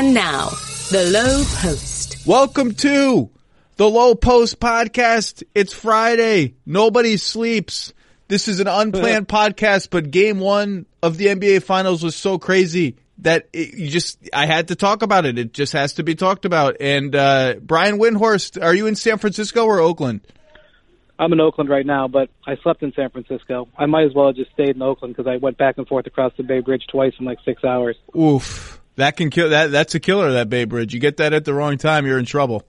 And now, The Low Post. Welcome to The Low Post Podcast. It's Friday. Nobody sleeps. This is an unplanned podcast, but game one of the NBA Finals was so crazy that I had to talk about it. It just has to be talked about. And Brian Windhorst, are you in San Francisco or Oakland? I'm in Oakland right now, but I slept in San Francisco. I might as well have just stayed in Oakland because I went back and forth across the Bay Bridge twice in like 6 hours. Oof. That can kill. That's a killer, that Bay Bridge. You get that at the wrong time, you're in trouble.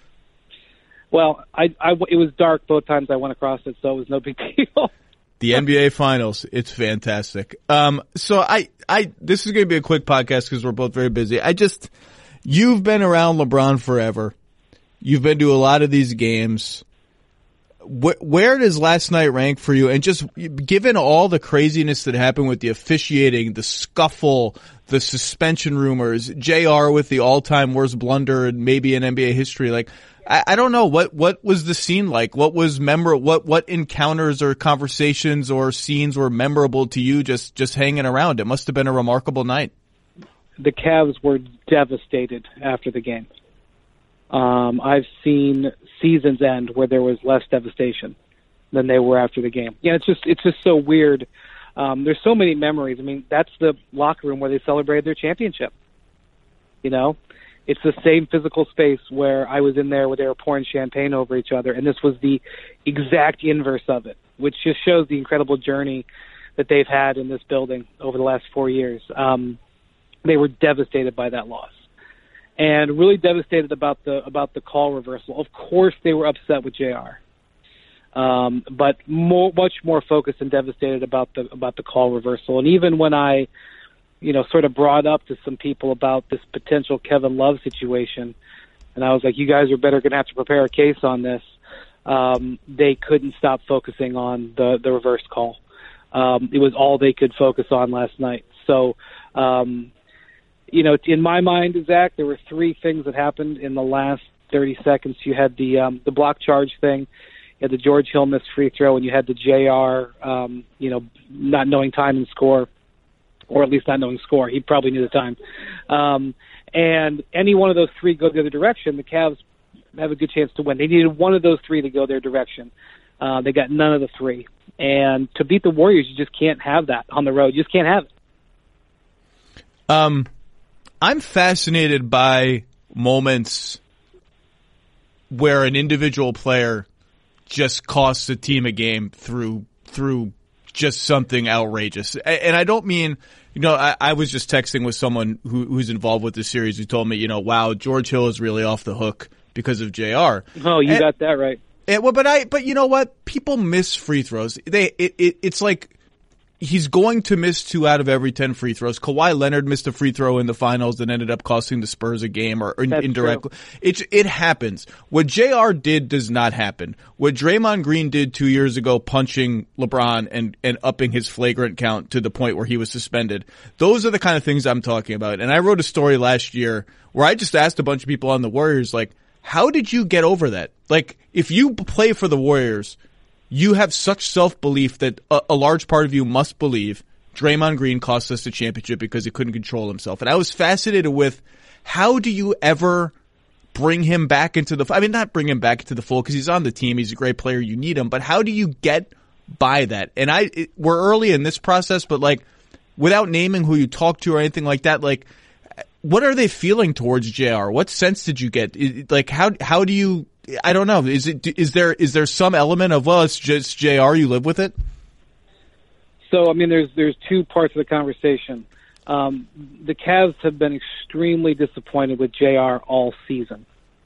Well, it was dark both times I went across it, so it was no big deal. The NBA Finals, it's fantastic. So this is going to be a quick podcast because we're both very busy. You've been around LeBron forever. You've been to a lot of these games. Where does last night rank for you? And just given all the craziness that happened with the officiating, the scuffle, the suspension rumors, JR with the all-time worst blunder in maybe in NBA history, like, I don't know, what was the scene like? What was what encounters or conversations or scenes were memorable to you just hanging around? It must have been a remarkable night. The Cavs were devastated after the game. I've seen seasons end where there was less devastation than they were after the game. Yeah, it's just so weird. There's so many memories. I mean, that's the locker room where they celebrated their championship. You know, it's the same physical space where I was in there where they were pouring champagne over each other, and this was the exact inverse of it, which just shows the incredible journey that they've had in this building over the last 4 years. They were devastated by that loss. And really devastated about the call reversal. Of course, they were upset with JR, but much more focused and devastated about the call reversal. And even when I, sort of brought up to some people about this potential Kevin Love situation, and I was like, "You guys are better going to have to prepare a case on this." They couldn't stop focusing on the reverse call. It was all they could focus on last night. So. In my mind, Zach, there were three things that happened in the last 30 seconds. You had the block charge thing, you had the George Hill missed free throw, and you had the JR, not knowing time and score, or at least not knowing score. He probably knew the time. And any one of those three go the other direction, the Cavs have a good chance to win. They needed one of those three to go their direction. They got none of the three. And to beat the Warriors, you just can't have that on the road. You just can't have it. I'm fascinated by moments where an individual player just costs a team a game through just something outrageous. And I don't mean, I was just texting with someone who's involved with this series who told me, wow, George Hill is really off the hook because of JR. Oh, you got that right. But you know what? People miss free throws. It's like, he's going to miss 2 out of every 10 free throws. Kawhi Leonard missed a free throw in the finals that ended up costing the Spurs a game or indirectly. It happens. What JR did does not happen. What Draymond Green did 2 years ago, punching LeBron and upping his flagrant count to the point where he was suspended. Those are the kind of things I'm talking about. And I wrote a story last year where I just asked a bunch of people on the Warriors, like, how did you get over that? Like, if you play for the Warriors, you have such self-belief that a large part of you must believe Draymond Green cost us the championship because he couldn't control himself. And I was fascinated with, how do you ever bring him back into not bring him back into the fold because he's on the team, he's a great player, you need him, but how do you get by that? And we're early in this process, but like, without naming who you talk to or anything like that, like, what are they feeling towards JR? What sense did you get? Like, how do you, I don't know. Is there some element of, well, it's just JR, you live with it? So, I mean, there's two parts of the conversation. The Cavs have been extremely disappointed with JR all season.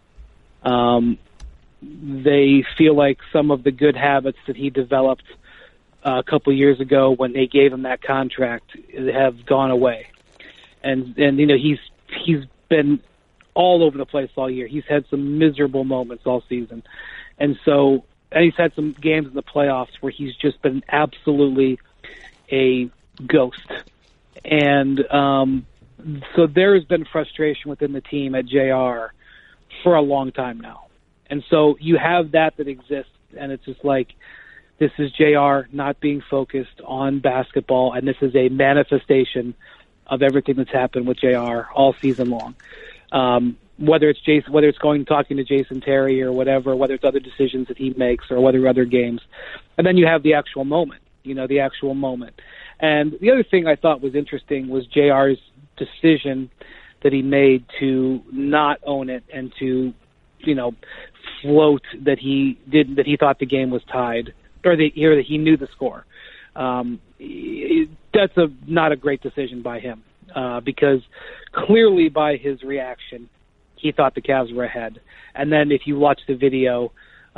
They feel like some of the good habits that he developed a couple years ago when they gave him that contract have gone away. And he's been all over the place all year. He's had some miserable moments all season. And he's had some games in the playoffs where he's just been absolutely a ghost. And so there has been frustration within the team at JR for a long time now. And so you have that exists, and it's just like, this is JR not being focused on basketball, and this is a manifestation of everything that's happened with JR all season long. Whether it's going talking to Jason Terry or whatever, whether it's other decisions that he makes or whether other games. And then you have the actual moment, the actual moment. And the other thing I thought was interesting was JR's decision that he made to not own it and to, float that he thought the game was tied or that he knew the score. That's not a great decision by him because clearly by his reaction, he thought the Cavs were ahead. And then if you watch the video,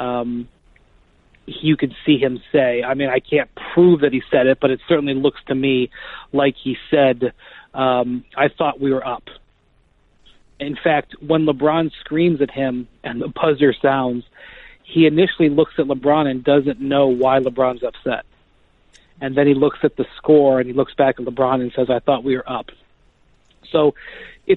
you could see him say, I can't prove that he said it, but it certainly looks to me like he said, I thought we were up. In fact, when LeBron screams at him and the buzzer sounds, he initially looks at LeBron and doesn't know why LeBron's upset. And then he looks at the score and he looks back at LeBron and says, I thought we were up. So it's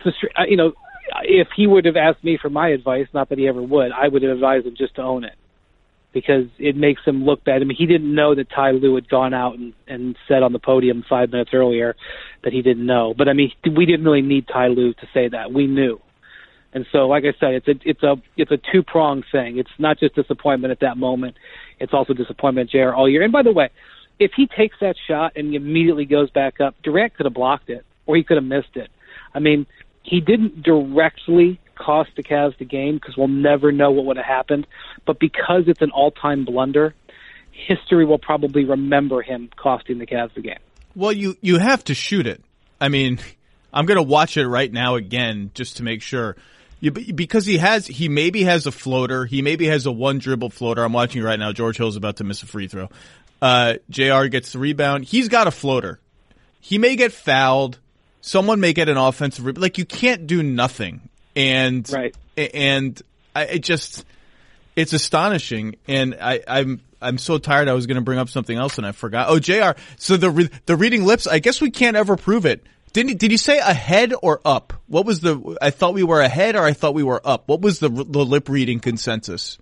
if he would have asked me for my advice, not that he ever would, I would have advised him just to own it because it makes him look bad. He didn't know that Ty Lue had gone out and said on the podium 5 minutes earlier that he didn't know. But we didn't really need Ty Lue to say that. We knew. And so, like I said, it's a two-pronged thing. It's not just disappointment at that moment. It's also disappointment at JR all year. And by the way, if he takes that shot and he immediately goes back up, Durant could have blocked it or he could have missed it. He didn't directly cost the Cavs the game because we'll never know what would have happened. But because it's an all-time blunder, history will probably remember him costing the Cavs the game. Well, you have to shoot it. I'm going to watch it right now again just to make sure. Because he maybe has a floater. He maybe has a one-dribble floater. I'm watching right now. George Hill's about to miss a free throw. JR gets the rebound. He's got a floater. He may get fouled. Someone may get an offensive rebound. Like, you can't do nothing. And right. And it's astonishing. And I'm so tired. I was going to bring up something else and I forgot. Oh, JR. So the reading lips, I guess we can't ever prove it. Did you say ahead or up? What was I thought we were ahead or I thought we were up? What was the lip reading consensus?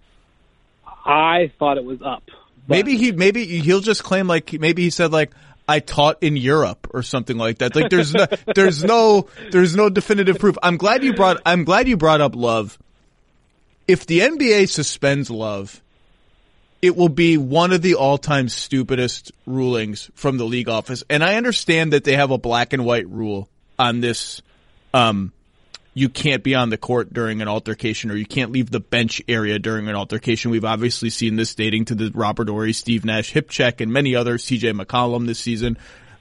I thought it was up. Maybe he'll just claim maybe he said I taught in Europe or something like that. Like there's no definitive proof. I'm glad you brought up Love. If the NBA suspends Love, it will be one of the all-time stupidest rulings from the league office. And I understand that they have a black and white rule on this. You can't be on the court during an altercation or you can't leave the bench area during an altercation. We've obviously seen this dating to the Robert Horry, Steve Nash hip check and many others, CJ McCollum this season,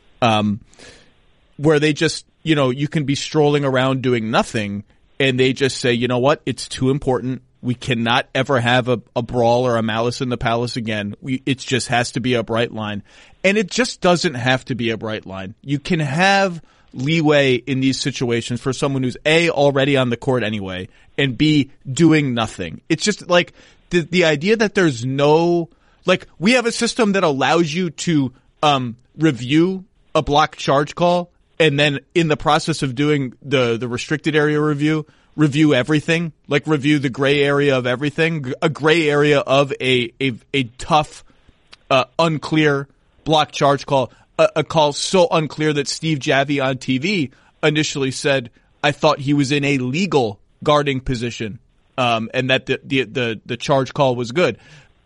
where they just, you can be strolling around doing nothing and they just say, you know what, it's too important. We cannot ever have a brawl or a malice in the palace again. It just has to be a bright line. And it just doesn't have to be a bright line. You can have leeway in these situations for someone who's A, already on the court anyway, and B, doing nothing. It's just like the idea that there's no, we have a system that allows you to review a block charge call and then in the process of doing the restricted area review everything, review the gray area of everything, a gray area of a tough, unclear block charge call, a call so unclear that Steve Javie on TV initially said, I thought he was in a legal guarding position, and that the charge call was good.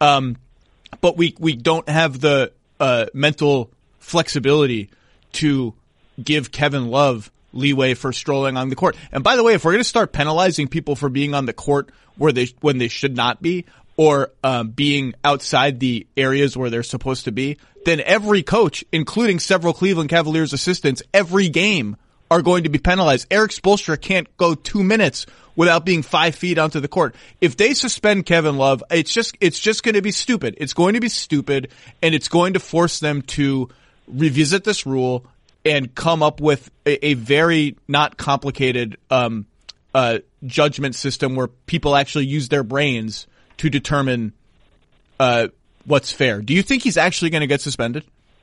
But we don't have the, mental flexibility to give Kevin Love leeway for strolling on the court. And by the way, if we're going to start penalizing people for being on the court when they should not be, or being outside the areas where they're supposed to be, then every coach, including several Cleveland Cavaliers assistants, every game are going to be penalized. Eric Spoelstra can't go 2 minutes without being 5 feet onto the court. If they suspend Kevin Love, it's just going to be stupid. It's going to be stupid, and it's going to force them to revisit this rule and come up with a very not complicated judgment system where people actually use their brains to determine what's fair. Do you think he's actually going to get suspended?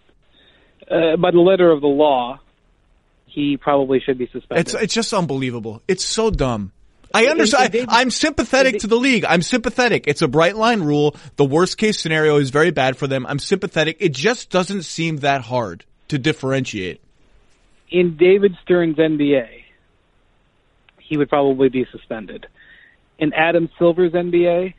By the letter of the law, he probably should be suspended. It's just unbelievable. It's so dumb. I understand. I'm sympathetic to the league. I'm sympathetic. It's a bright line rule. The worst case scenario is very bad for them. I'm sympathetic. It just doesn't seem that hard to differentiate. in David Stern's NBA, he would probably be suspended. In Adam Silver's NBA,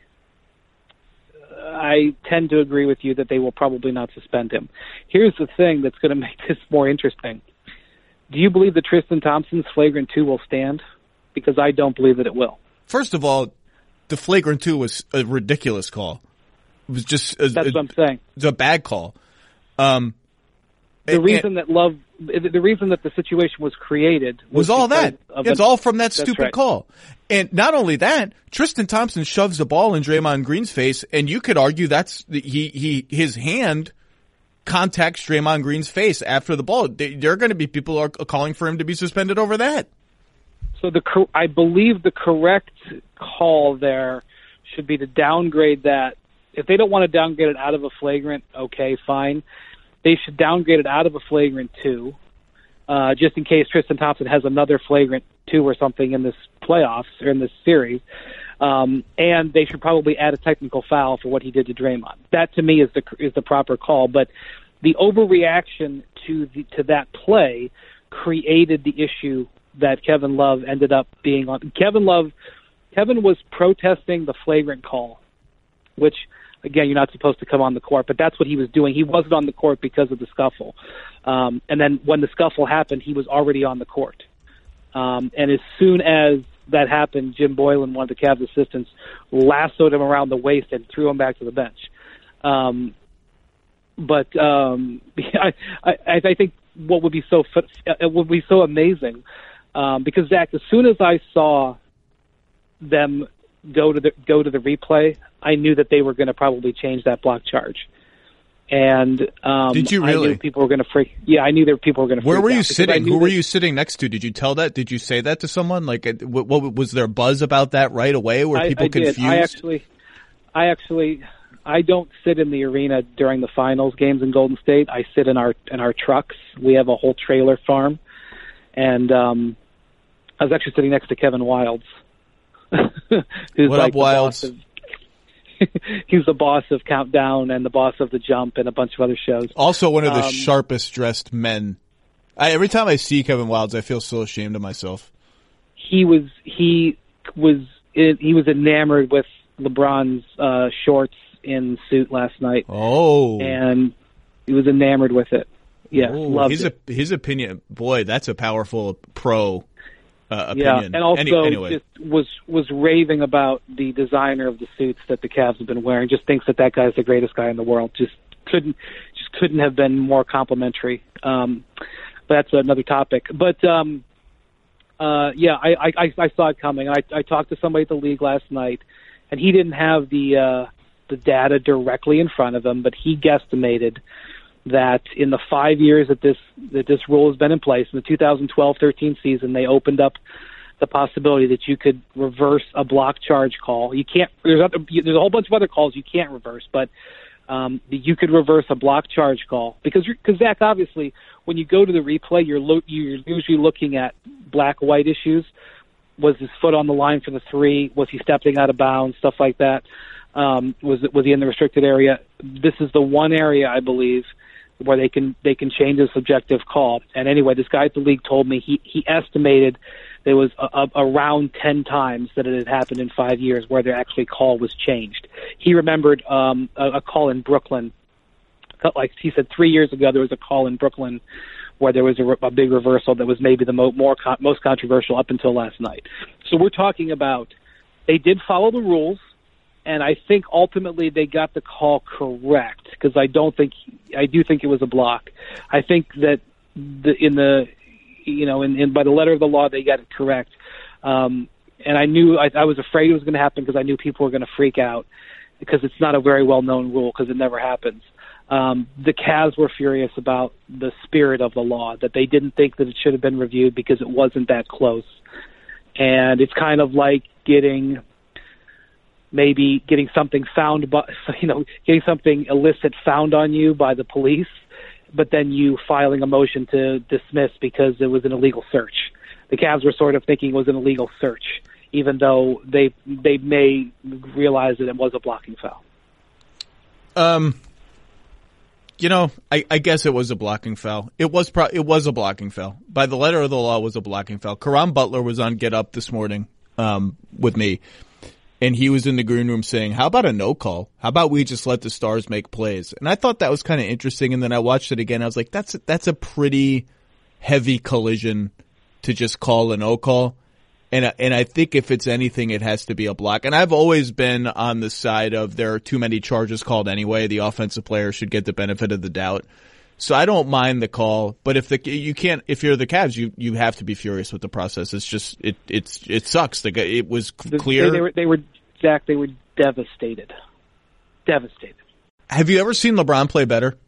I tend to agree with you that they will probably not suspend him. Here's the thing that's going to make this more interesting. Do you believe that Tristan Thompson's flagrant 2 will stand? Because I don't believe that it will. First of all, the flagrant 2 was a ridiculous call. It was just that's what I'm saying. It's a bad call. The reason that the situation was created was all that. It's all from that stupid right. call. And not only that, Tristan Thompson shoves the ball in Draymond Green's face, and you could argue that's his hand contacts Draymond Green's face after the ball. There are going to be people who are calling for him to be suspended over that. So I believe the correct call there should be to downgrade that. If they don't want to downgrade it out of a flagrant, okay, fine. They should downgrade it out of a flagrant 2, just in case Tristan Thompson has another flagrant 2 or something in this playoffs or in this series. And they should probably add a technical foul for what he did to Draymond. That to me is the proper call. But the overreaction to that play created the issue that Kevin Love ended up being on. Kevin was protesting the flagrant call, which, again, you're not supposed to come on the court, but that's what he was doing. He wasn't on the court because of the scuffle. And then when the scuffle happened, he was already on the court. And as soon as that happened, Jim Boylan, one of the Cavs assistants, lassoed him around the waist and threw him back to the bench. I think what would be so amazing, because Zach, as soon as I saw them go to the replay, I knew that they were going to probably change that block charge. And did you really? I knew people were going to freak. Yeah, I knew that people were going to freak. Where were you out sitting? Who were you sitting next to? Did you tell that? Did you say that to someone? Like, what was there a buzz about that right away? Were people confused? I don't sit in the arena during the finals games in Golden State. I sit in our trucks. We have a whole trailer farm, and I was actually sitting next to Kevin Wildes. Who's what like up, Wildes? He's the boss of Countdown and the boss of The Jump and a bunch of other shows. Also one of the sharpest dressed men. Every time I see Kevin Wildes, I feel so ashamed of myself. He was enamored with LeBron's shorts in suit last night. Oh. And he was enamored with it. Yeah, loved it. His opinion, boy, that's a powerful pro opinion. Yeah, and also anyway. just was raving about the designer of the suits that the Cavs have been wearing. Just thinks that guy's the greatest guy in the world. Just couldn't have been more complimentary. But that's another topic. But I saw it coming. I talked to somebody at the league last night, and he didn't have the data directly in front of him, but he guesstimated that in the 5 years that this rule has been in place, in the 2012-13 season, they opened up the possibility that you could reverse a block charge call. You can't. There's a whole bunch of other calls you can't reverse, but you could reverse a block charge call because Zach, obviously, when you go to the replay, you're usually looking at black-white issues. Was his foot on the line for the three? Was he stepping out of bounds? Stuff like that. Was he in the restricted area? This is the one area, I believe, where they can change a subjective call. And anyway, this guy at the league told me he estimated there was around 10 times that it had happened in 5 years where their actually call was changed. He remembered a call in Brooklyn. Like he said, 3 years ago there was a call in Brooklyn where there was a big reversal that was maybe the most controversial up until last night. So we're talking about they did follow the rules. And I think ultimately they got the call correct because I do think it was a block. I think that by the letter of the law they got it correct. And I knew I was afraid it was going to happen because I knew people were going to freak out because it's not a very well known rule because it never happens. The Cavs were furious about the spirit of the law, that they didn't think that it should have been reviewed because it wasn't that close. And it's kind of like getting something found, getting something illicit found on you by the police, but then you filing a motion to dismiss because it was an illegal search. The Cavs were sort of thinking it was an illegal search, even though they may realize that it was a blocking foul. I guess it was a blocking foul. It was a blocking foul. By the letter of the law, it was a blocking foul. Caron Butler was on Get Up this morning with me, and he was in the green room saying, how about a no call? How about we just let the Stars make plays? And I thought that was kind of interesting, and then I watched it again. I was like, that's a pretty heavy collision to just call a no call. And I think if it's anything, it has to be a block. And I've always been on the side of there are too many charges called anyway. The offensive player should get the benefit of the doubt. So I don't mind the call, but if you're the Cavs, you have to be furious with the process. It's just it sucks. It was clear. They were devastated. Devastated. Have you ever seen LeBron play better?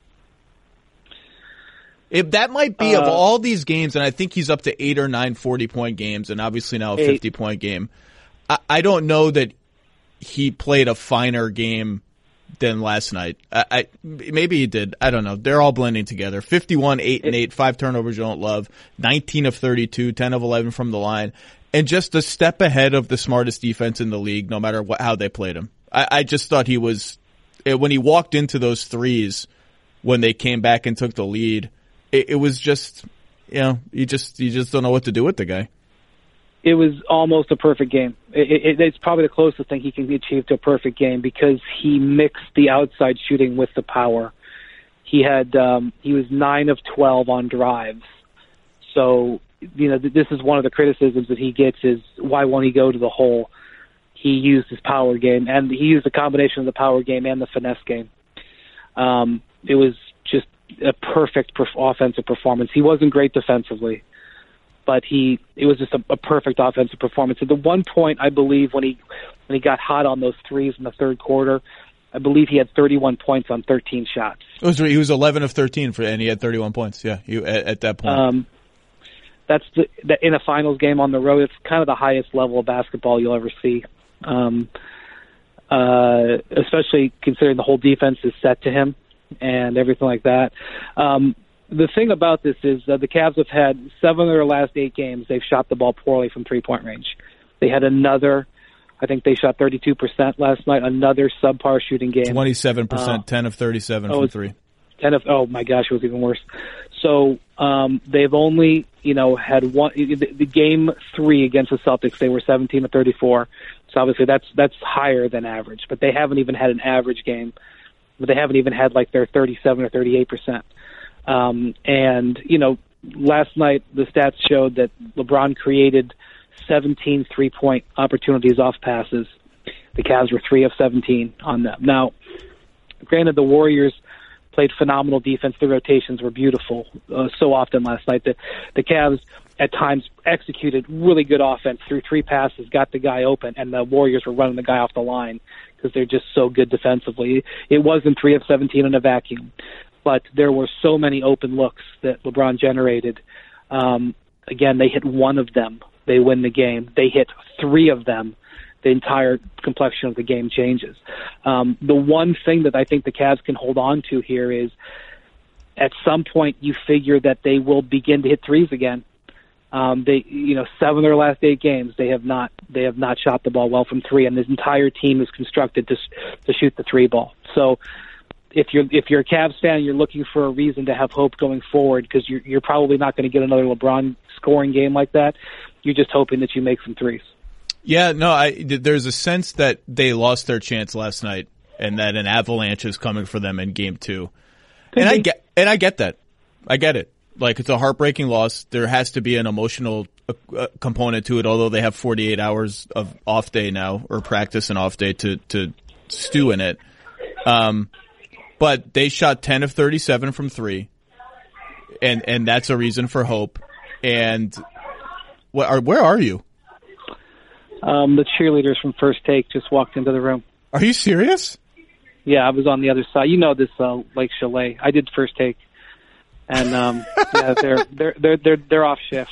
That might be of all these games, and I think he's up to 8 or 9 40-point games, and obviously now a 50-point game. I don't know that he played a finer game than last night. Maybe he did. I don't know. They're all blending together. 51, 8 and 8, 5 turnovers you don't love, 19 of 32, 10 of 11 from the line, and just a step ahead of the smartest defense in the league, no matter how they played him. I just thought he was, when he walked into those threes, when they came back and took the lead, it was just, you just don't know what to do with the guy. It was almost a perfect game. It's probably the closest thing he can achieve to a perfect game because he mixed the outside shooting with the power. He was 9 of 12 on drives. So, this is one of the criticisms that he gets is why won't he go to the hole? He used his power game, and he used a combination of the power game and the finesse game. It was just a perfect offensive performance. He wasn't great defensively, but it was just a perfect offensive performance. At the one point, I believe, when he got hot on those threes in the third quarter, I believe he had 31 points on 13 shots. He was 11 of 13 and he had 31 points. Yeah, at that point. That's in a finals game on the road. It's kind of the highest level of basketball you'll ever see. Especially considering the whole defense is set to him and everything like that. The thing about this is the Cavs have had 7 of their last 8 games. They've shot the ball poorly from three-point range. They had I think they shot 32% last night, another subpar shooting game. 27%, 10 of 37 from 3. Oh my gosh, it was even worse. So they've only, had one. The game 3 against the Celtics, they were 17 of 34. So obviously that's higher than average. But they haven't even had an average game. But they haven't even had like their 37 or 38%. And last night the stats showed that LeBron created 17 3-point opportunities off passes. The Cavs were 3 of 17 on them. Now, granted, the Warriors played phenomenal defense. The rotations were beautiful so often last night. The Cavs at times executed really good offense, threw 3 passes, got the guy open, and the Warriors were running the guy off the line because they're just so good defensively. It wasn't 3 of 17 in a vacuum, but there were so many open looks that LeBron generated. Again, they hit 1 of them. They win the game. They hit 3 of them. The entire complexion of the game changes. The one thing that I think the Cavs can hold on to here is at some point you figure that they will begin to hit threes again. 7 of their last 8 games, they have not shot the ball well from 3, and this entire team is constructed to shoot the 3 ball. So if you're a Cavs fan, you're looking for a reason to have hope going forward because you're probably not going to get another LeBron scoring game like that. You're just hoping that you make some threes. Yeah, no, there's a sense that they lost their chance last night and that an avalanche is coming for them in game 2. And I get that. I get it. Like, it's a heartbreaking loss. There has to be an emotional component to it, although they have 48 hours of off day now, or practice and off day to stew in it. But they shot 10 of 37 from 3, and that's a reason for hope. And where are you? The cheerleaders from First Take just walked into the room. Are you serious? Yeah, I was on the other side. This Lake Chalet. I did First Take, and yeah, they're off shift.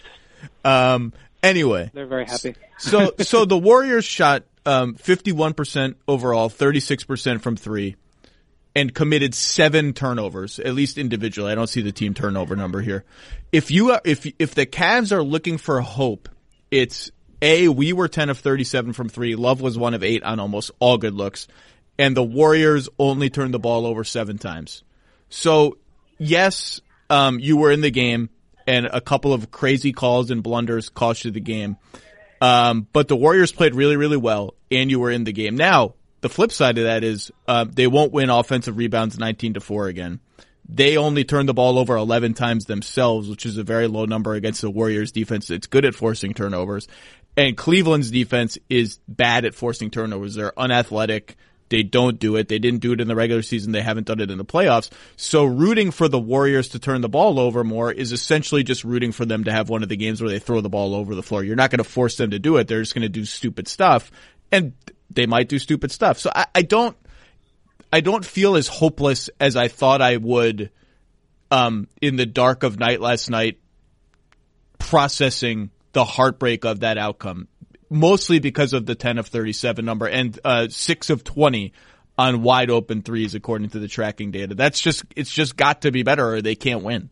Anyway, they're very happy. So the Warriors shot 51% overall, 36% from 3, and committed 7 turnovers, at least individually. I don't see the team turnover number here. If the Cavs are looking for hope, it's we were 10 of 37 from 3. Love was 1 of 8 on almost all good looks. And the Warriors only turned the ball over 7 times. So, yes, you were in the game, and a couple of crazy calls and blunders cost you the game. But the Warriors played really, really well, and you were in the game. Now, the flip side of that is they won't win offensive rebounds 19-4 again. They only turned the ball over 11 times themselves, which is a very low number against the Warriors defense. It's good at forcing turnovers. And Cleveland's defense is bad at forcing turnovers. They're unathletic. They don't do it. They didn't do it in the regular season. They haven't done it in the playoffs. So rooting for the Warriors to turn the ball over more is essentially just rooting for them to have one of the games where they throw the ball over the floor. You're not going to force them to do it. They're just going to do stupid stuff. And they might do stupid stuff. So I don't feel as hopeless as I thought I would in the dark of night last night, processing the heartbreak of that outcome, mostly because of the 10 of 37 number and 6 of 20 on wide open threes, according to the tracking data. It's just got to be better, or they can't win.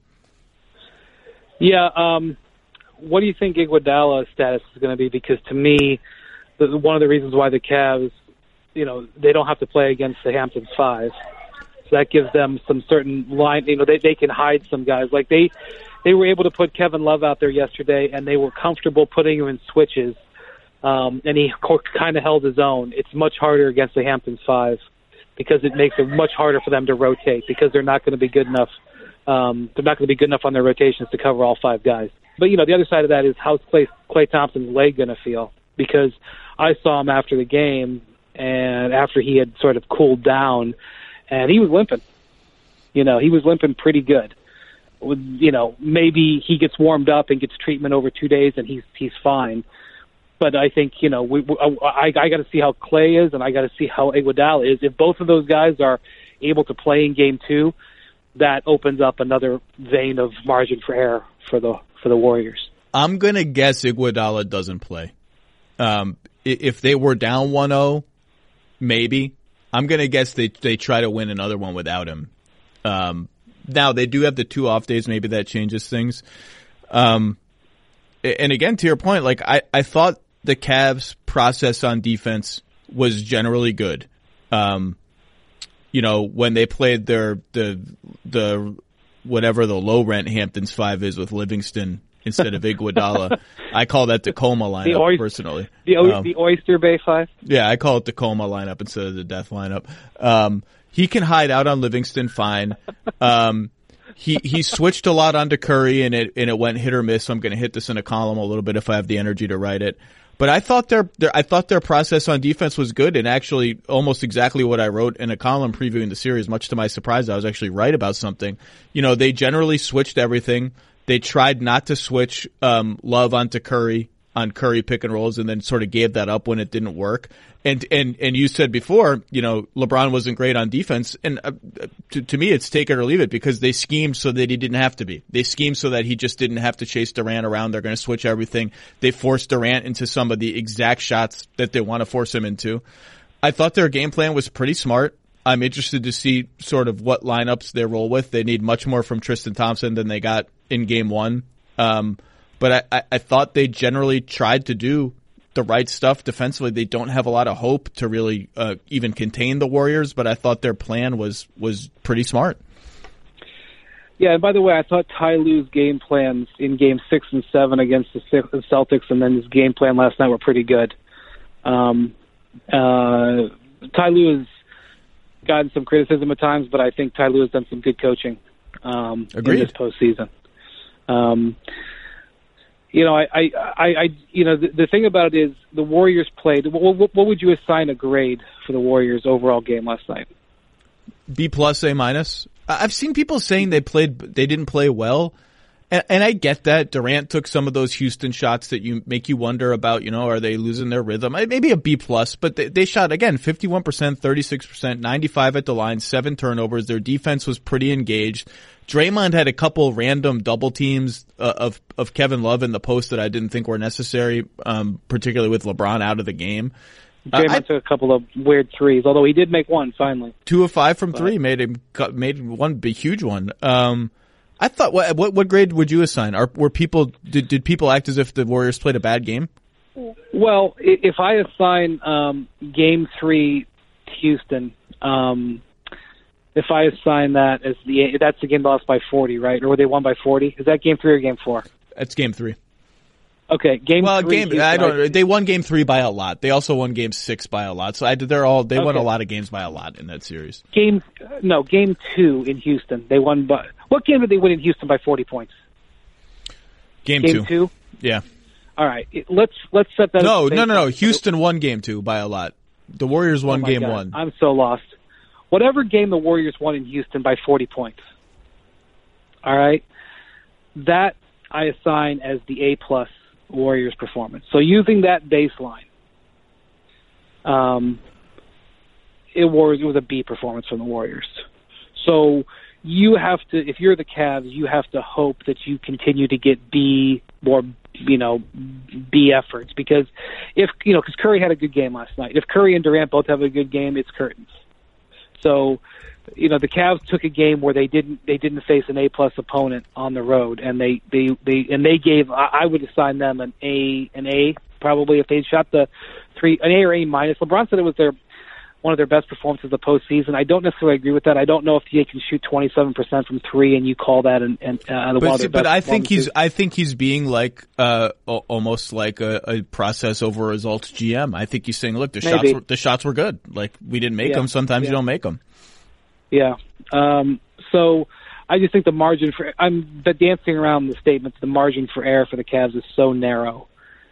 Yeah. What do you think Iguodala's status is going to be? Because to me, one of the reasons why the Cavs, they don't have to play against the Hamptons 5. So that gives them some certain line, they can hide some guys. Like they were able to put Kevin Love out there yesterday, and they were comfortable putting him in switches, and he kind of held his own. It's much harder against the Hamptons 5 because it makes it much harder for them to rotate because they're not going to be good enough. They're not going to be good enough on their rotations to cover all 5 guys. But, the other side of that is how's Klay Thompson's leg going to feel? Because I saw him after the game, and after he had sort of cooled down, and he was limping. He was limping pretty good. Maybe he gets warmed up and gets treatment over 2 days, and he's fine. But I think, I got to see how Klay is, and I got to see how Iguodala is. If both of those guys are able to play in Game 2, that opens up another vein of margin for error for the Warriors. I'm going to guess Iguodala doesn't play. If they were down 1-0, maybe. I'm going to guess they try to win another one without him. Now, they do have the 2 off days. Maybe that changes things. And again, to your point, like I thought the Cavs' process on defense was generally good. When they played the whatever the low rent Hamptons 5 is with Livingston instead of Iguodala, I call that Tacoma lineup personally. The Oyster Bay 5? Yeah, I call it Tacoma lineup instead of the Death lineup. He can hide out on Livingston fine. He switched a lot onto Curry and it went hit or miss. So I'm going to hit this in a column a little bit if I have the energy to write it. But I thought their process on defense was good, and actually almost exactly what I wrote in a column previewing the series. Much to my surprise, I was actually right about something. They generally switched everything. They tried not to switch Love onto Curry on Curry pick and rolls, and then sort of gave that up when it didn't work. And you said before, LeBron wasn't great on defense, and to me, it's take it or leave it, because they schemed so that he didn't have to be. They schemed so that he just didn't have to chase Durant around. They're going to switch everything. They forced Durant into some of the exact shots that they want to force him into. I thought their game plan was pretty smart. I'm interested to see sort of what lineups they roll with. They need much more from Tristan Thompson than they got in Game 1. But I thought they generally tried to do the right stuff defensively. They don't have a lot of hope to really even contain the Warriors, but I thought their plan was pretty smart. Yeah, and by the way, I thought Ty Lue's game plans in Game 6 and 7 against the Celtics and then his game plan last night were pretty good. Ty Lue has gotten some criticism at times, but I think Ty Lue has done some good coaching in this postseason. The thing about it is the Warriors played. What would you assign a grade for the Warriors' overall game last night? B+, A-. I've seen people saying they didn't play well, and I get that. Durant took some of those Houston shots that make you wonder about. Are they losing their rhythm? Maybe a B+, but they shot again 51%, 36%, 95 at the line, 7 turnovers. Their defense was pretty engaged. Draymond had a couple random double teams of Kevin Love in the post that I didn't think were necessary, particularly with LeBron out of the game. Draymond took a couple of weird threes, although he did make one finally. 2 of 5 from 3 made one big huge one. I thought, what grade would you assign? Did people act as if the Warriors played a bad game? Well, if I assign Game 3 to Houston, if I assign that as that's the game they lost by 40, right? Or were they won by 40? Is that game 3 or game 4? That's game 3. Okay, game 3. They won game 3 by a lot. They also won game 6 by a lot. So they won a lot of games by a lot in that series. Game 2 in Houston. They won by, what game did they win in Houston by 40 points? Game 2. Yeah. All right. Let's set that. No. Houston won game 2 by a lot. The Warriors won game 1. I'm so lost. Whatever game the Warriors won in Houston by 40 points. All right. That I assign as the A+ Warriors performance. So using that baseline, it was a B performance from the Warriors. So you have to, if you're the Cavs, you have to hope that you continue to get B efforts, because because Curry had a good game last night. If Curry and Durant both have a good game, it's curtains. So, the Cavs took a game where they didn't face an A+ opponent on the road, and they gave, I would assign them an A probably if they shot an A or A-. LeBron said it was one of their best performances of the postseason. I don't necessarily agree with that. I don't know if they can shoot 27% from 3, and you call that But I think he's being like almost like a process over results GM. I think he's saying, look, the shots were good. Like, we didn't make them. Sometimes you don't make them. Yeah. So I just think the margin I'm dancing around the statements. The margin for error for the Cavs is so narrow,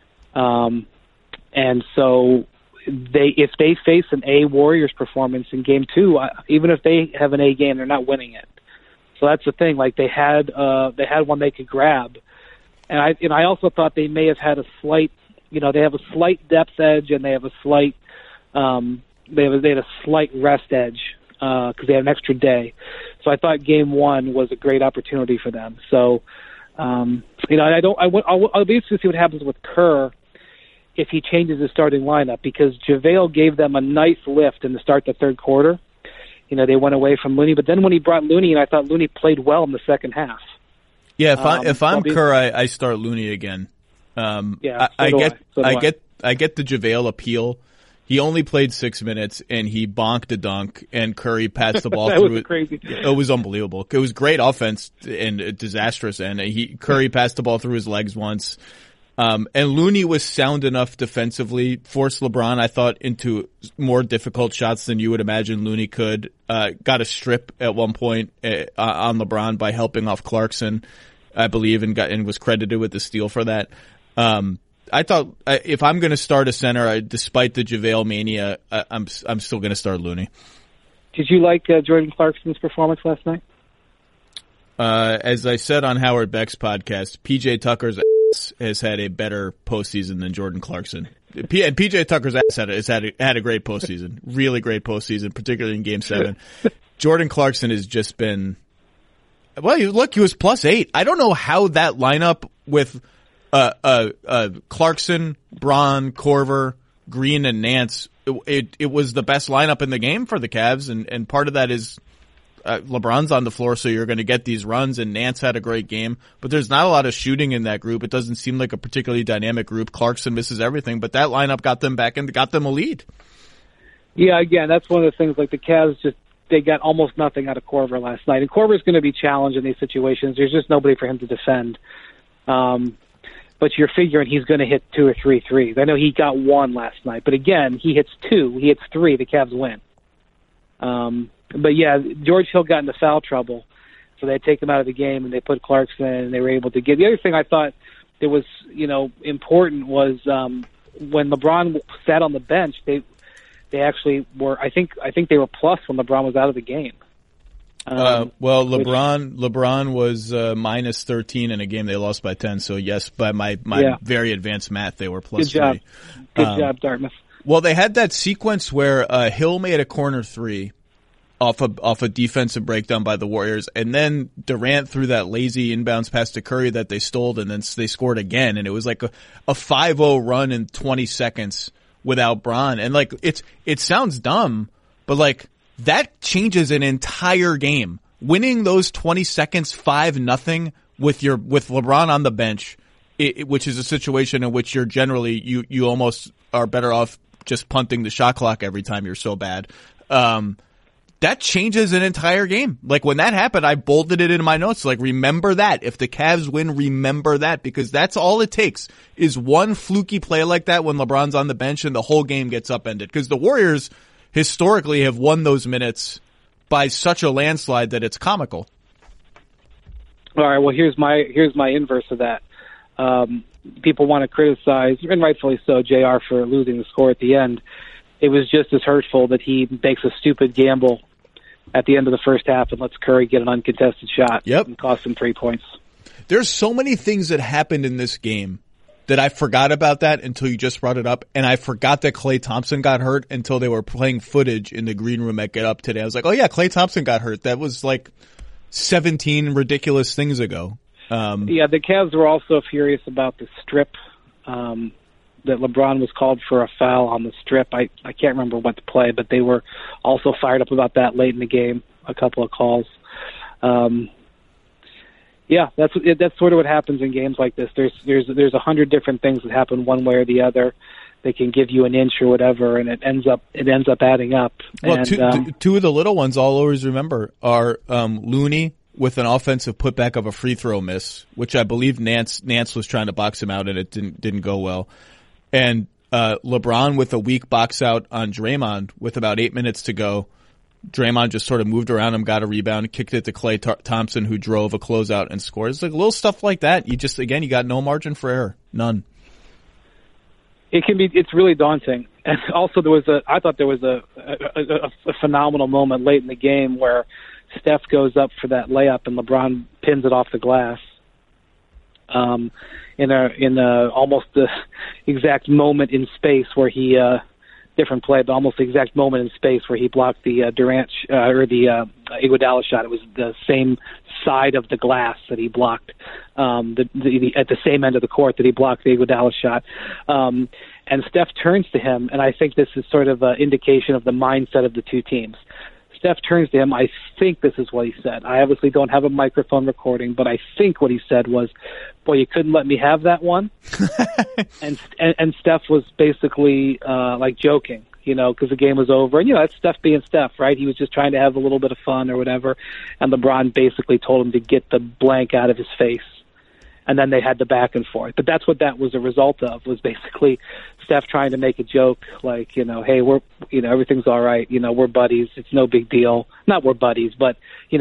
and so. If they face an A Warriors performance in game 2, even if they have an A game, they're not winning it. So that's the thing. Like, they had one they could grab, and I also thought they may have had a slight, they have a slight depth edge, and they have a slight, they had a slight rest edge because they had an extra day. So I thought game 1 was a great opportunity for them. So, I'll be interested to see what happens with Kerr if he changes his starting lineup, because JaVale gave them a nice lift in the start the third quarter. They went away from Looney, but then when he brought Looney in, I thought Looney played well in the second half. Yeah, if I'm Kerr, I start Looney again. I get the JaVale appeal. He only played 6 minutes, and he bonked a dunk, and Curry passed the ball that through was it. Crazy. It was unbelievable. It was great offense and disastrous, and Curry passed the ball through his legs once. And Looney was sound enough defensively, forced LeBron, I thought, into more difficult shots than you would imagine Looney could. Got a strip at one point on LeBron by helping off Clarkson, I believe, and was credited with the steal for that. I thought if I'm going to start a center, despite the JaVale mania, I'm still going to start Looney. Did you like Jordan Clarkson's performance last night? As I said on Howard Beck's podcast, PJ Tucker's has had a better postseason than Jordan Clarkson. And PJ Tucker's ass had a great postseason, really great postseason, particularly in Game 7. Jordan Clarkson has just been, he was +8. I don't know how that lineup with Clarkson, Braun, Korver, Green, and Nance, it was the best lineup in the game for the Cavs, and part of that is LeBron's on the floor, so you're going to get these runs, and Nance had a great game, but there's not a lot of shooting in that group. It doesn't seem like a particularly dynamic group. Clarkson misses everything, but that lineup got them back and got them a lead. Yeah, again, that's one of the things, like the Cavs they got almost nothing out of Korver last night, and Korver's going to be challenged in these situations. There's just nobody for him to defend. But you're figuring he's going to hit 2 or 3 threes. I know he got 1 last night, but again, he hits 2, he hits 3, the Cavs win. But yeah, George Hill got into foul trouble, so they take him out of the game, and they put Clarkson, and they were able to get. The other thing I thought that was important was when LeBron sat on the bench, they actually were. I think they were plus when LeBron was out of the game. LeBron was minus 13 in a game they lost by 10. So yes, by my very advanced math, they were plus 3. Good job, Dartmouth. Well, they had that sequence where Hill made a corner 3 off a defensive breakdown by the Warriors, and then Durant threw that lazy inbounds pass to Curry that they stole, and then they scored again, and it was like a 5-0 run in 20 seconds without Bron. And like it sounds dumb, but like that changes an entire game. Winning those 20 seconds 5-0 with LeBron on the bench, which is a situation in which you're generally you almost are better off just punting the shot clock every time you're so bad. that changes an entire game. Like when that happened, I bolded it in my notes. Like, remember that. If the Cavs win, remember that, because that's all it takes is one fluky play like that when LeBron's on the bench and the whole game gets upended. Because the Warriors historically have won those minutes by such a landslide that it's comical. All right. Well, here's my inverse of that. People want to criticize, and rightfully so, JR for losing the score at the end. It was just as hurtful that he makes a stupid gamble at the end of the first half and lets Curry get an uncontested shot and cost him 3 points. There's so many things that happened in this game that I forgot about that until you just brought it up, and I forgot that Klay Thompson got hurt until they were playing footage in the green room at Get Up today. I was like, oh yeah, Klay Thompson got hurt. That was like 17 ridiculous things ago. The Cavs were also furious about the strip, that LeBron was called for a foul on the strip. I can't remember what the play, but they were also fired up about that late in the game, a couple of calls. That's sort of what happens in games like this. There's 100 different things that happen one way or the other. They can give you an inch or whatever, and it ends up adding up. Well, and, two of the little ones I'll always remember are Looney with an offensive putback of a free throw miss, which I believe Nance was trying to box him out and it didn't go well. And LeBron with a weak box out on Draymond with about 8 minutes to go. Draymond just sort of moved around him, got a rebound, kicked it to Klay Thompson, who drove a closeout and scored. It's like little stuff like that. You got no margin for error. None. It's really daunting. And also I thought there was a phenomenal moment late in the game where Steph goes up for that layup and LeBron pins it off the glass. In almost the exact moment in space where he different play, but almost the exact moment in space where he blocked the Durant or the Iguodala shot. It was the same side of the glass that he blocked at the same end of the court that he blocked the Iguodala shot. And Steph turns to him, and I think this is sort of an indication of the mindset of the two teams. Steph turns to him. I think this is what he said. I obviously don't have a microphone recording, but I think what he said was, "Boy, you couldn't let me have that one." and Steph was basically like joking, because the game was over. And that's Steph being Steph, right? He was just trying to have a little bit of fun or whatever. And LeBron basically told him to get the blank out of his face. And then they had the back and forth. But that's what that was a result of, was basically Steph trying to make a joke like, hey, we're, everything's all right. We're buddies. It's no big deal. Not we're buddies, but,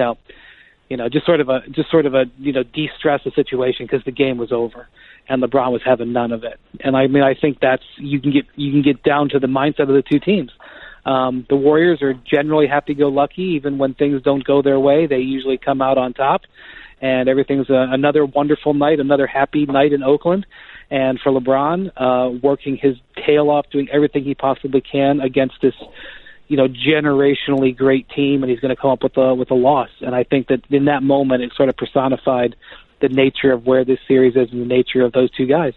just sort of a de-stress the situation because the game was over and LeBron was having none of it. And I think that's, you can get down to the mindset of the two teams. The Warriors are generally happy-go-lucky. Even when things don't go their way, they usually come out on top. And everything's another wonderful night, another happy night in Oakland. And for LeBron, working his tail off, doing everything he possibly can against this, generationally great team, and he's going to come up with a loss. And I think that in that moment, it sort of personified the nature of where this series is and the nature of those two guys.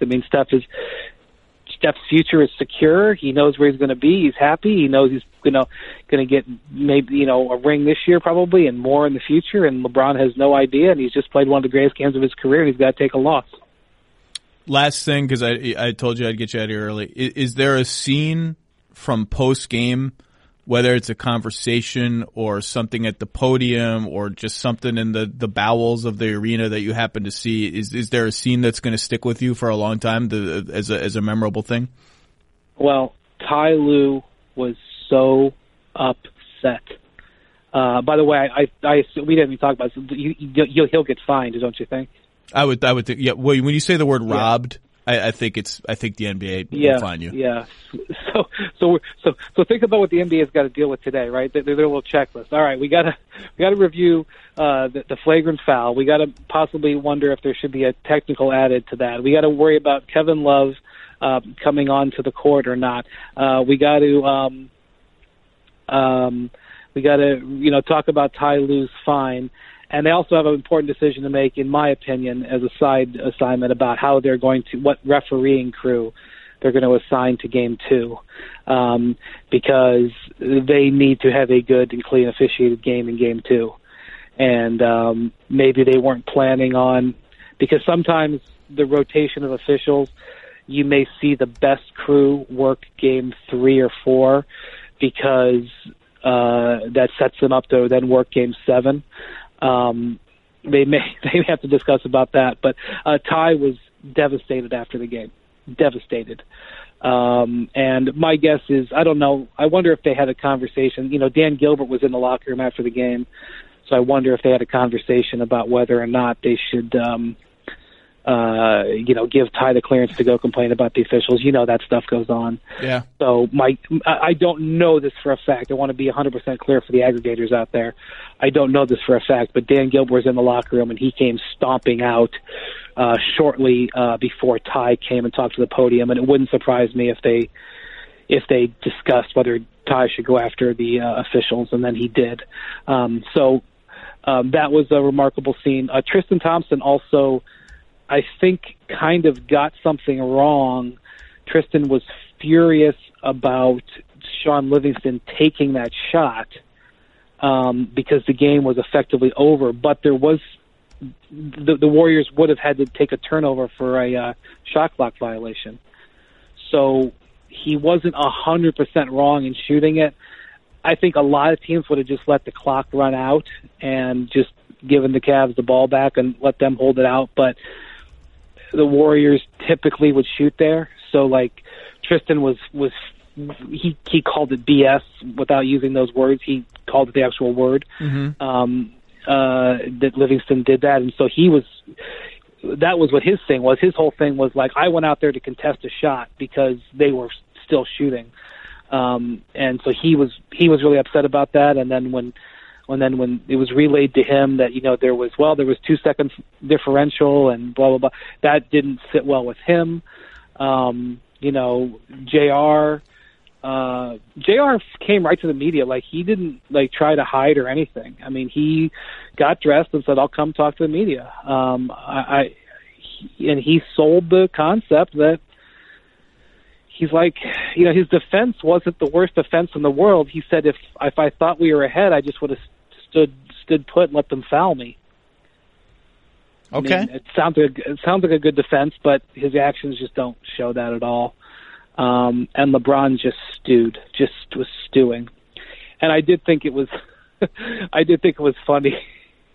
Steph's future is secure. He knows where he's going to be. He's happy. He knows he's going to get maybe a ring this year probably and more in the future. And LeBron has no idea, and he's just played one of the greatest games of his career, and he's got to take a loss. Last thing, because I told you I'd get you out of here early. Is there a scene from post game, whether it's a conversation or something at the podium or just something in the bowels of the arena that you happen to see? Is there a scene that's going to stick with you for a long time as a memorable thing? Well, Ty Lue was so upset. By the way, we didn't even talk about this. He'll get fined, don't you think? I would think. Yeah. Well, when you say the word robbed, I think the NBA will fine you. Yeah. So think about what the NBA's got to deal with today, right? Their little checklist. All right, we got to review the flagrant foul. We got to possibly wonder if there should be a technical added to that. We got to worry about Kevin Love coming onto the court or not. We got to talk about Ty Lue's fine. And they also have an important decision to make, in my opinion, as a side assignment about how they're going to, what refereeing crew they're going to assign to Game 2, because they need to have a good and clean officiated game in Game 2. And maybe they weren't planning on, because sometimes the rotation of officials, you may see the best crew work Game 3 or 4 because that sets them up to then work Game 7. They may have to discuss about that, but Ty was devastated after the game, devastated. And my guess is, I don't know. I wonder if they had a conversation. Dan Gilbert was in the locker room after the game, so I wonder if they had a conversation about whether or not they should, give Ty the clearance to go complain about the officials. That stuff goes on. Yeah. So I don't know this for a fact. I want to be 100% clear for the aggregators out there. I don't know this for a fact, but Dan Gilbert was in the locker room and he came stomping out shortly before Ty came and talked to the podium. And it wouldn't surprise me if they discussed whether Ty should go after the officials, and then he did. So that was a remarkable scene. Tristan Thompson also, I think, kind of got something wrong. Tristan was furious about Sean Livingston taking that shot because the game was effectively over, but there was the Warriors would have had to take a turnover for a shot clock violation. So he wasn't 100% wrong in shooting it. I think a lot of teams would have just let the clock run out and just given the Cavs the ball back and let them hold it out, but the Warriors typically would shoot there. So Tristan he called it BS without using those words. He called it the actual word. Mm-hmm. That Livingston did that, and so that was what his thing was. His whole thing was I went out there to contest a shot because they were still shooting, and so he was really upset about that. And then when it was relayed to him that there was 2 seconds differential and blah blah blah, that didn't sit well with him. JR came right to the media. He didn't try to hide or anything. I mean, he got dressed and said, "I'll come talk to the media." And he sold the concept that he's his defense wasn't the worst defense in the world. He said, if I thought we were ahead, I just would have stood put and let them foul me. Okay. I mean, it sounds like a good defense, but his actions just don't show that at all. And LeBron just was stewing. And I did think it was funny.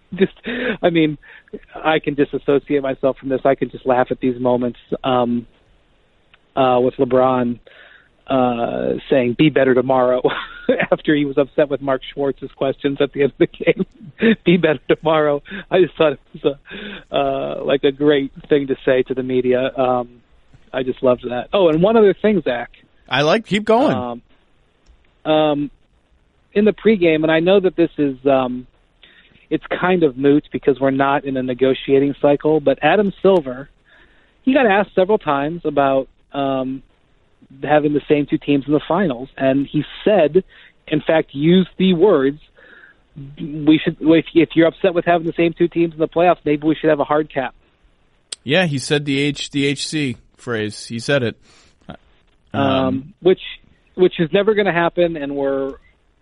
I can disassociate myself from this. I can just laugh at these moments with LeBron saying, "Be better tomorrow," after he was upset with Mark Schwartz's questions at the end of the game. "Be better tomorrow." I just thought it was a great thing to say to the media. I just loved that. Oh, and one other thing, Zach. Keep going. In the pregame, and I know that this is, it's kind of moot because we're not in a negotiating cycle, but Adam Silver, he got asked several times about having the same 2 teams in the finals, and he said, in fact, used the words, if you're upset with having the same 2 teams in the playoffs, maybe we should have a hard cap. Yeah, he said the HC phrase. He said it. Which is never going to happen, and we're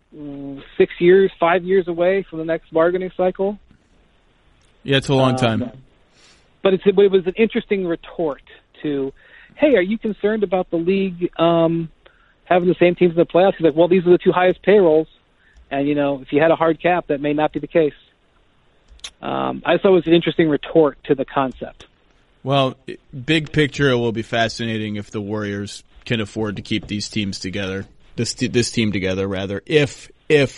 5 years away from the next bargaining cycle. Yeah, it's a long time. But it was an interesting retort to, hey, are you concerned about the league having the same teams in the playoffs? He's like, well, these are the 2 highest payrolls, and if you had a hard cap, that may not be the case. I thought it was an interesting retort to the concept. Well, big picture, it will be fascinating if the Warriors can afford to keep these teams together. This team together, rather. If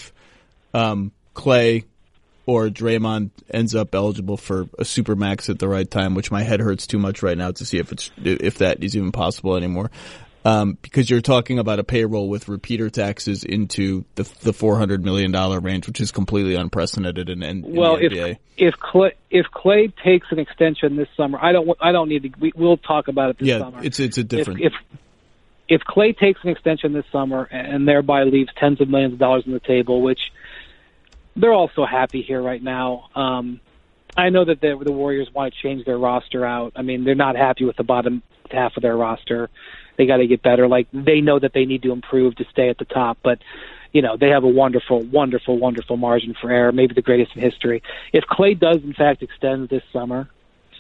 Clay or Draymond ends up eligible for a supermax at the right time, which my head hurts too much right now to see if that is even possible anymore. Because you're talking about a payroll with repeater taxes into the $400 million range, which is completely unprecedented in the NBA. If Clay takes an extension this summer, I don't need to. We'll talk about it this summer. It's a different. If Clay takes an extension this summer and thereby leaves tens of millions of dollars on the table, which they're all so happy here right now. I know that the Warriors want to change their roster out. I mean, they're not happy with the bottom half of their roster. They got to get better. They know that they need to improve to stay at the top, but they have a wonderful, wonderful, wonderful margin for error, maybe the greatest in history. If Clay does in fact extend this summer,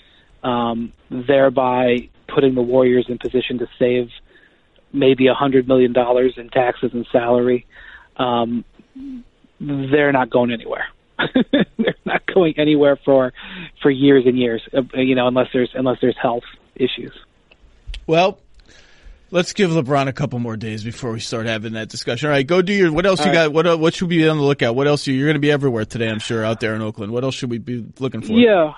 thereby putting the Warriors in position to save maybe $100 million in taxes and salary, they're not going anywhere. They're not going anywhere for years and years, unless there's health issues. Well, let's give LeBron a couple more days before we start having that discussion. All right, go do your. What else you got? What should we be on the lookout? What else you're going to be everywhere today? I'm sure out there in Oakland. What else should we be looking for? Yeah.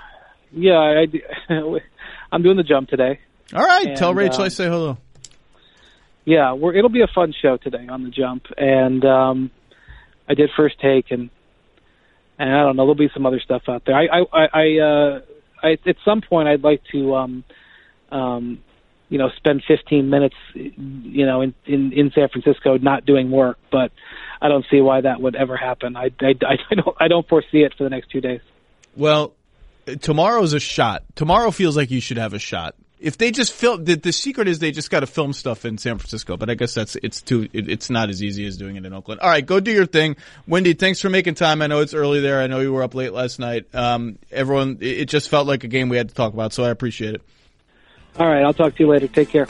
I'm doing the jump today. All right, tell Rachel I say hello. Yeah, it'll be a fun show today on the jump, and I did First Take, and I don't know, there'll be some other stuff out there. I at some point I'd like to spend 15 minutes in San Francisco not doing work, but I don't see why that would ever happen. I don't foresee it for the next 2 days. Well, tomorrow's a shot. Tomorrow feels like you should have a shot. If they just film, the secret is they just got to film stuff in San Francisco, but I guess it's not as easy as doing it in Oakland. All right, go do your thing. Wendy, thanks for making time. I know it's early there. I know you were up late last night. Everyone, it just felt like a game we had to talk about, so I appreciate it. All right, I'll talk to you later. Take care.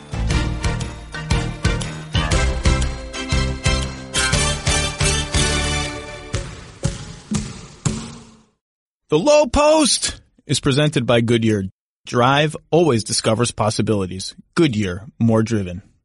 The Low Post is presented by Goodyear. Drive always discovers possibilities. Goodyear, more driven.